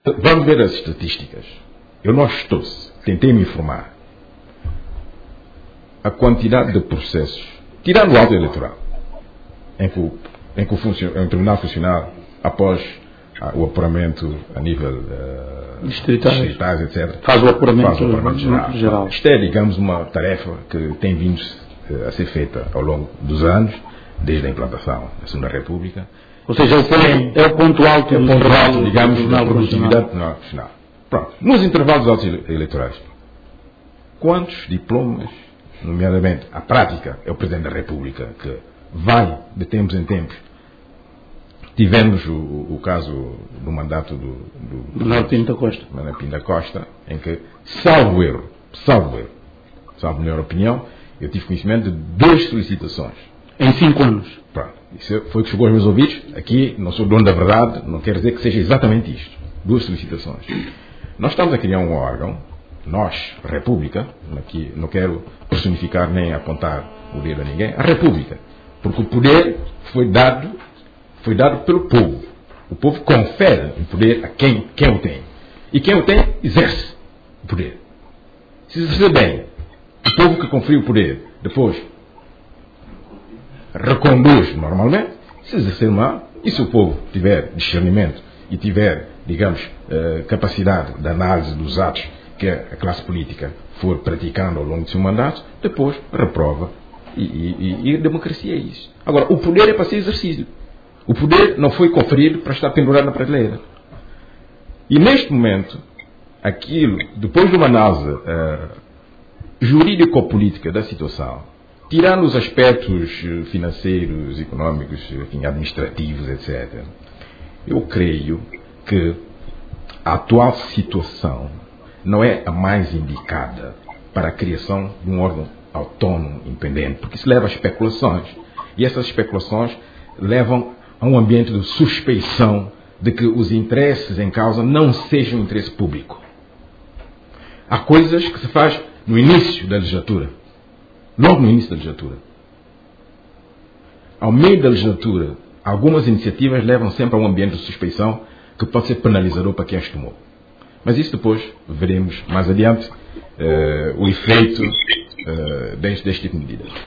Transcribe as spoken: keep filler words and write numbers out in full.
Vamos ver as estatísticas. Eu não estou, tentei me informar. A quantidade de processos, tirando o auto eleitoral, em que o, em que o, funcion, o Tribunal Constitucional, após ah, o apuramento a nível uh, distritais. distritais, etcétera, faz o apuramento, faz o apuramento geral. geral. Isto é, digamos, uma tarefa que tem vindo uh, a ser feita ao longo dos anos, desde a implantação da Segunda República. Ou seja, é o ponto, é o ponto alto, é o ponto alto, digamos, do da produtividade do Tribunal Constitucional. Pronto. Nos intervalos altos eleitorais, quantos diplomas, nomeadamente a prática, é o Presidente da República que vai, de tempos em tempos, tivemos o, o caso do mandato do, do, do Manuel Pinto da Costa. Manuel Pinto da Costa, em que, salvo erro, salvo erro, salvo melhor opinião, eu tive conhecimento de duas solicitações. Em cinco anos. Pronto. Isso foi o que chegou aos meus ouvidos. Aqui não sou dono da verdade, não quer dizer que seja exatamente isto. Duas solicitações. Nós estamos a criar um órgão, nós, a República, aqui não quero personificar nem apontar o dedo a ninguém, a República. Porque o poder foi dado, foi dado pelo povo. O povo confere o poder a quem, quem o tem. E quem o tem, exerce o poder. Se exercer bem, o povo que conferiu o poder, depois reconduz normalmente, se exercer mal, e se o povo tiver discernimento e tiver, digamos, eh, capacidade de análise dos atos que a classe política for praticando ao longo do seu mandato, depois reprova. E, e, e a democracia é isso. Agora, o poder é para ser exercido. O poder não foi conferido para estar pendurado na prateleira. E neste momento, aquilo, depois de uma análise uh, jurídico-política da situação, tirando os aspectos financeiros, económicos, enfim, administrativos, etcétera, eu creio que a atual situação não é a mais indicada para a criação de um órgão autónomo, independente, porque isso leva a especulações. E essas especulações levam a um ambiente de suspeição de que os interesses em causa não sejam interesse público. Há coisas que se faz no início da legislatura, logo no início da legislatura. Ao meio da legislatura, algumas iniciativas levam sempre a um ambiente de suspeição que pode ser penalizador para quem as tomou. Mas isso depois veremos mais adiante uh, o efeito uh, deste, deste tipo de medidas.